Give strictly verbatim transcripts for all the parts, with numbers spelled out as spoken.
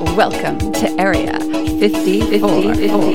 Welcome to Area fifty-four.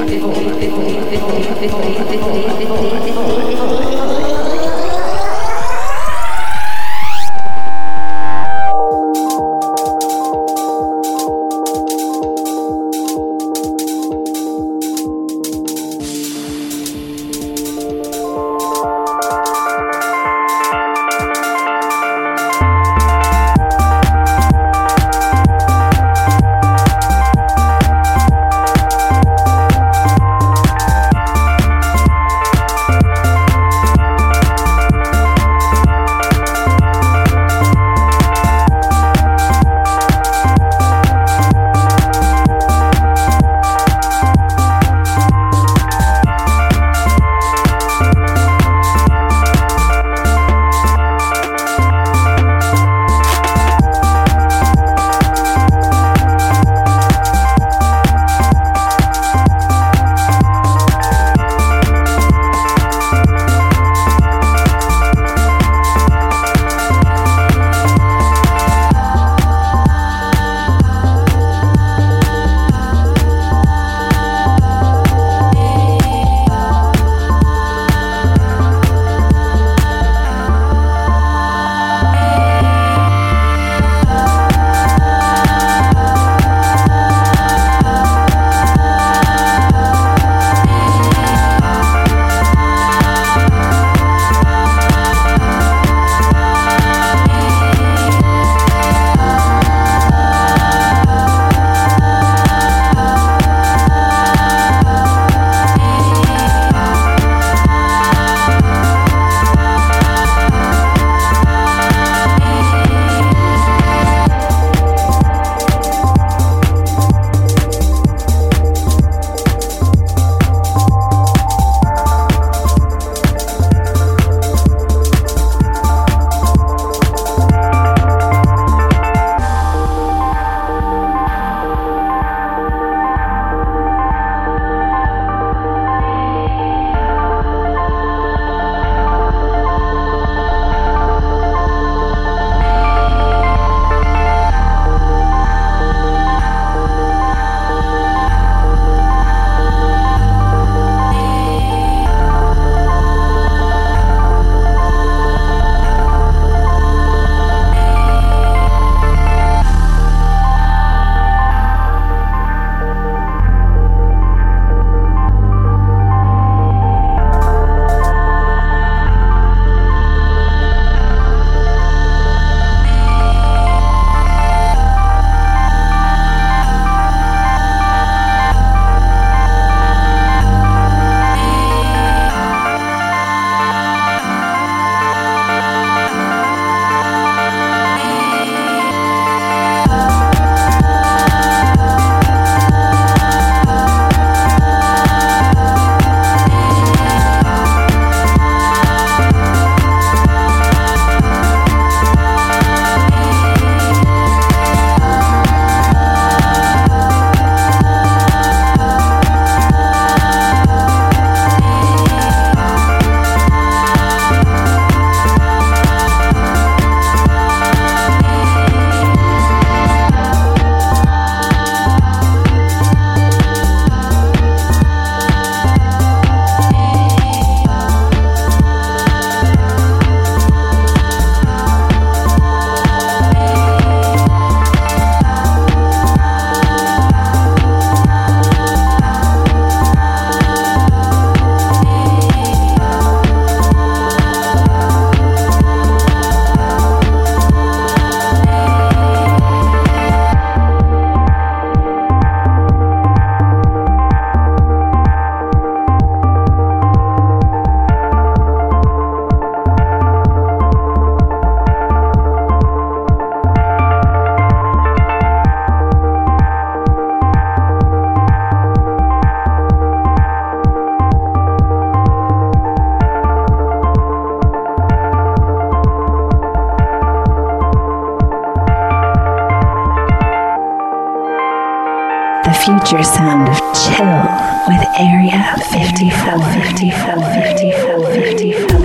The future sound of chill with Area fifty-four, fifty-four, fifty-four, fifty-four,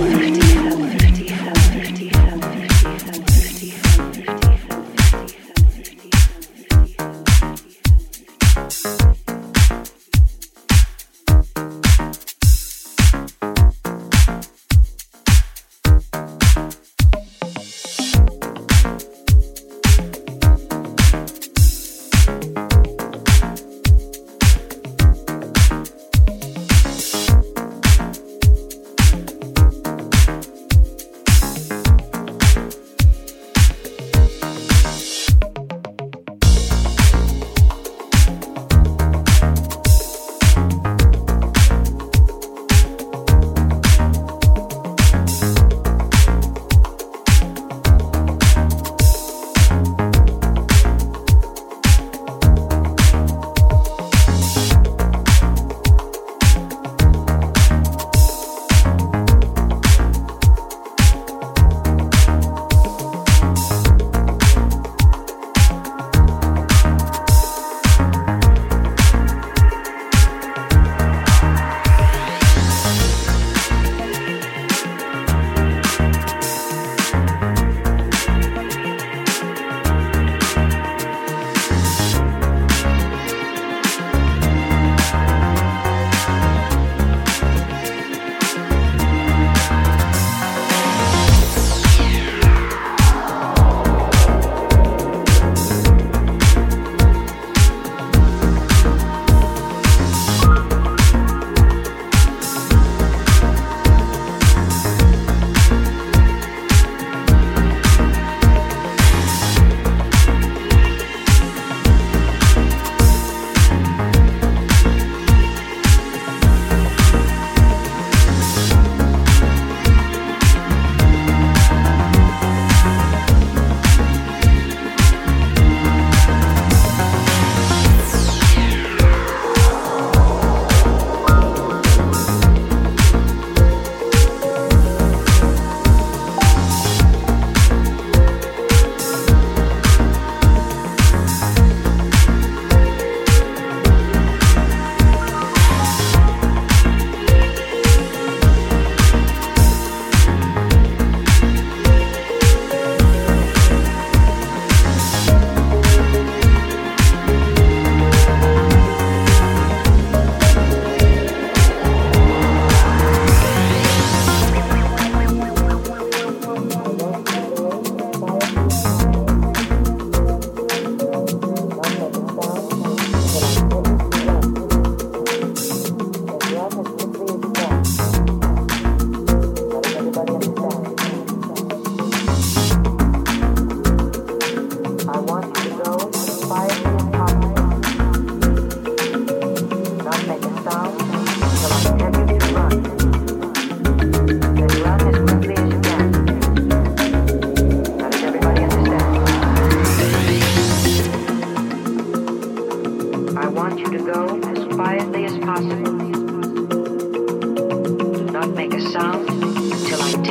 fifty-four.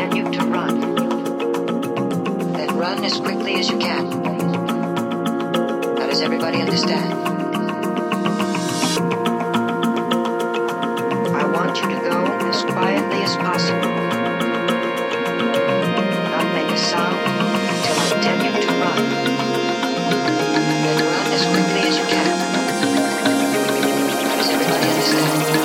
you to run. Then run as quickly as you can. Now does everybody understand? I want you to go as quietly as possible. Not make a sound until I tell you to run. Then run as quickly as you can. Now does everybody understand?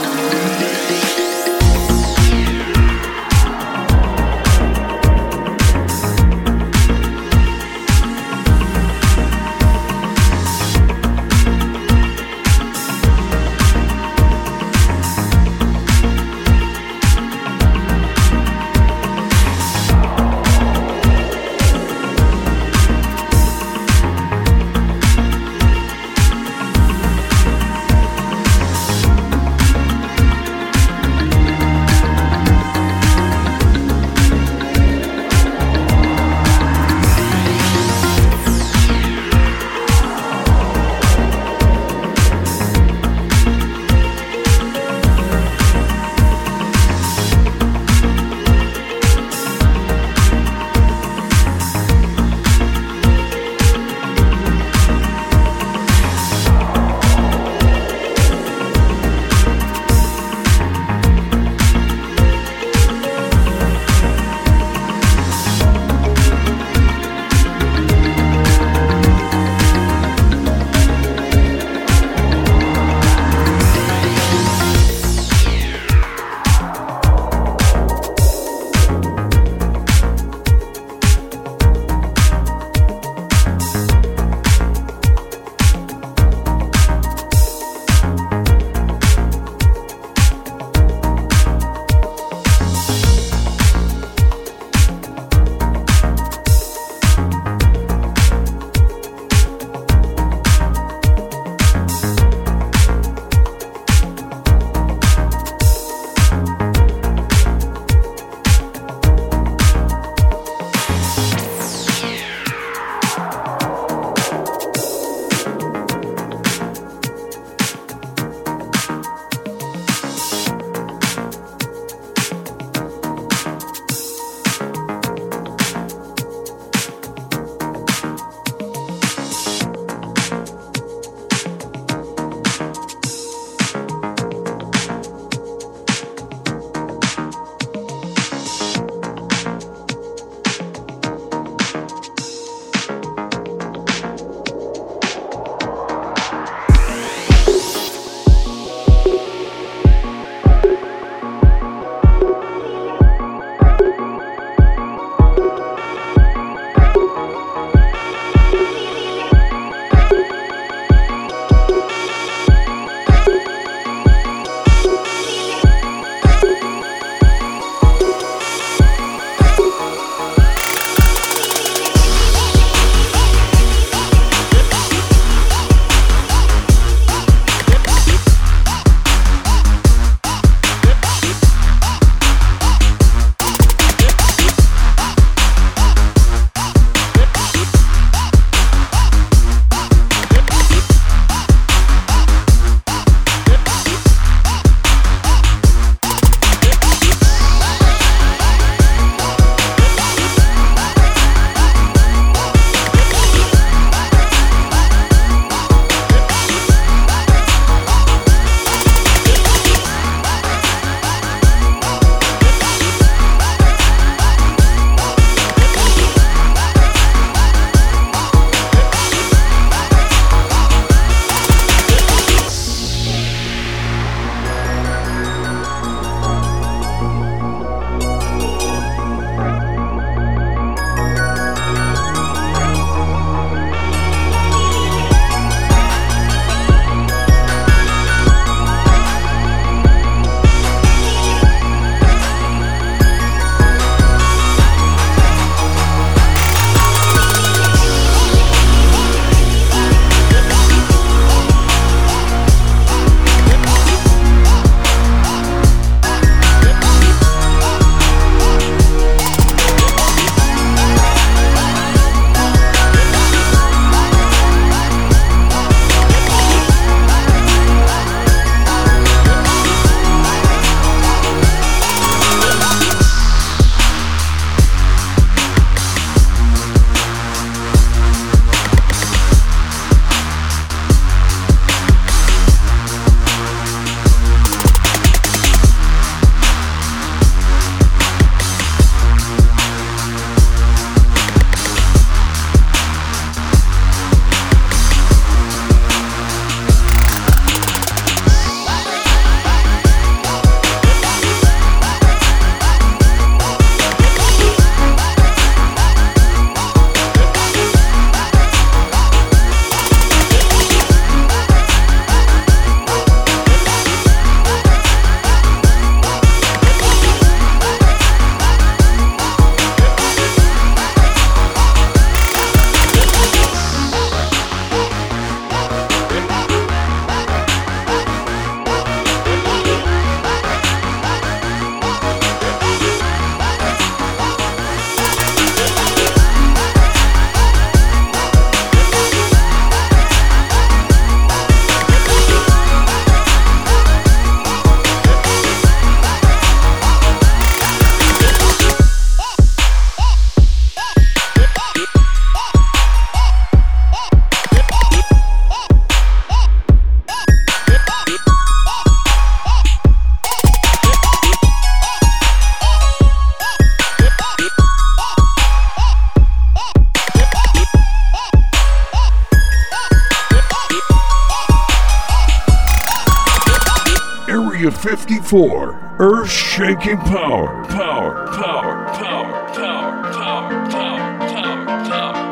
fifty-four. Earth-shaking power. Power, power, power, power, power, power, power, power.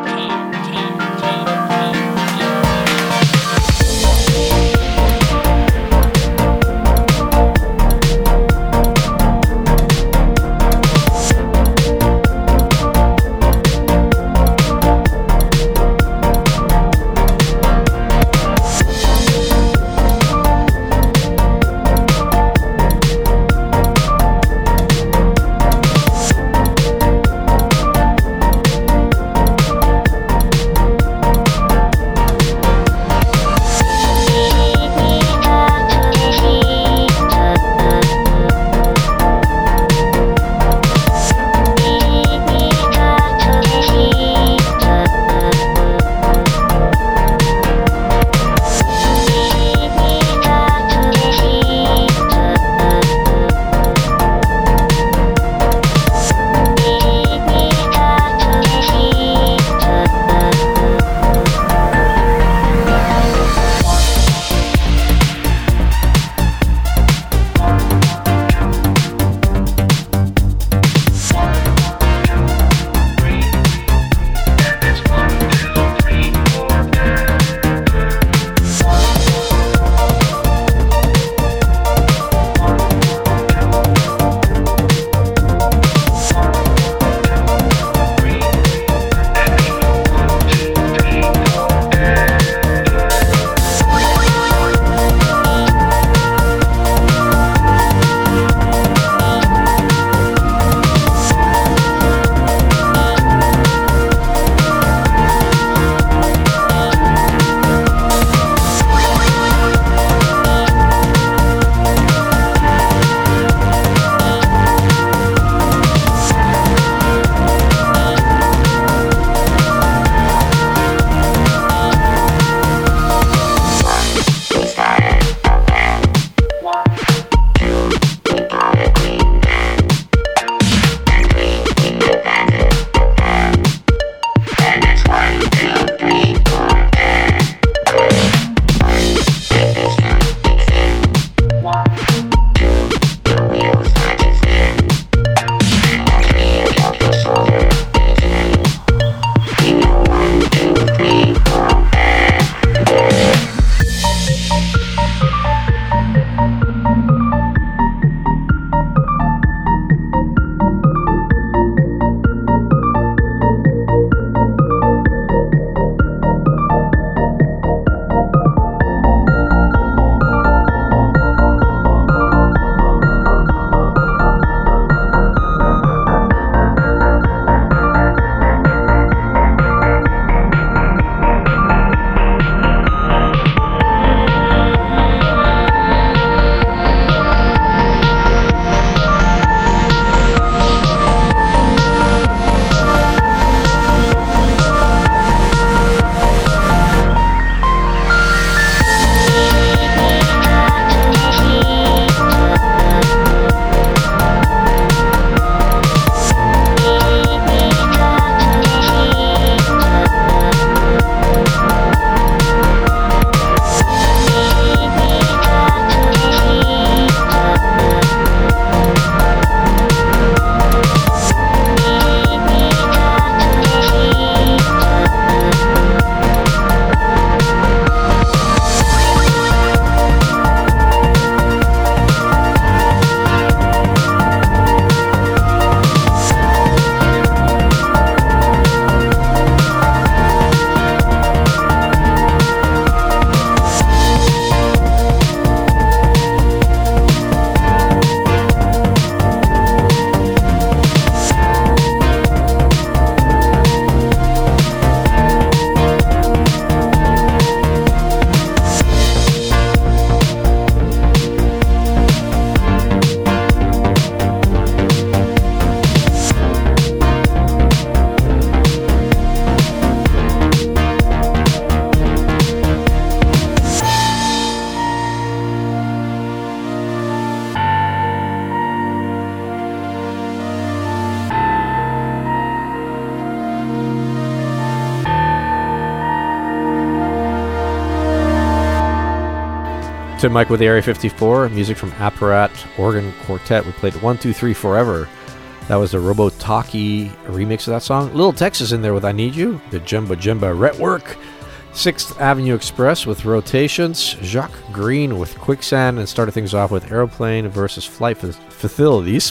Tim Mike with the Area fifty-four, music from Apparat Organ Quartet. We played one two three Forever. That was the Robotaki remix of that song. Little Texas in there with I Need You. The Jumba Jumba Retwork. sixth Avenue Express with Rotations. Jacques Green with Quicksand. And started things off with Aeroplane versus Flight Facilities.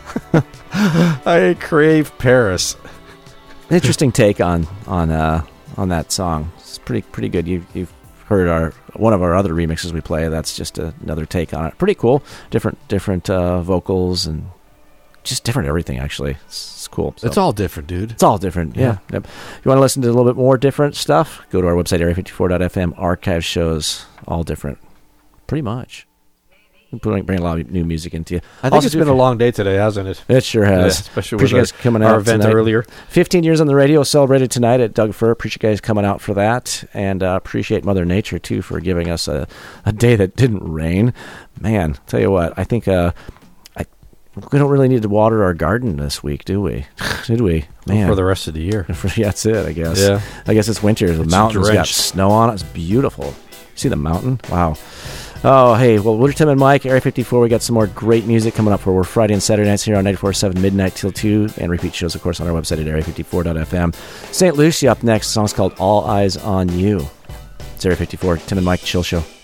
I Crave Paris. Interesting take on on uh, on that song. It's pretty pretty good. You, you've heard our one of our other remixes we play. That's just a, another take on it. Pretty cool. Different different uh, vocals and just different everything. Actually, it's, it's cool. So It's all different, dude. it's all different. Yeah. Yeah. Yep. You want to listen to a little bit more different stuff? Go to our website area fifty-four dot f m. Archive shows, all different. Pretty much. Bring, bring a lot of new music into you. I think Also, it's do been if a you- long day today, hasn't it? It sure has. Yeah, especially Appreciate with you guys coming our out event tonight. earlier. fifteen years on the radio celebrated tonight at Doug Fir. Appreciate you guys coming out for that. And uh, appreciate Mother Nature, too, for giving us a, a day that didn't rain. Man, tell you what, I think uh, I we don't really need to water our garden this week, do we? Did we? Man. For the rest of the year. Yeah, that's it, I guess. Yeah. I guess it's winter. The It's mountain's got drenched. snow on it. It's beautiful. See the mountain? Wow. Oh, hey, well, we're Tim and Mike, Area fifty-four. We got some more great music coming up for we're Friday and Saturday nights here on ninety-four point seven, midnight till two, and repeat shows, of course, on our website at area fifty-four dot f m. Saint Lucia up next. The song's called All Eyes on You. It's Area fifty-four, Tim and Mike Chill Show.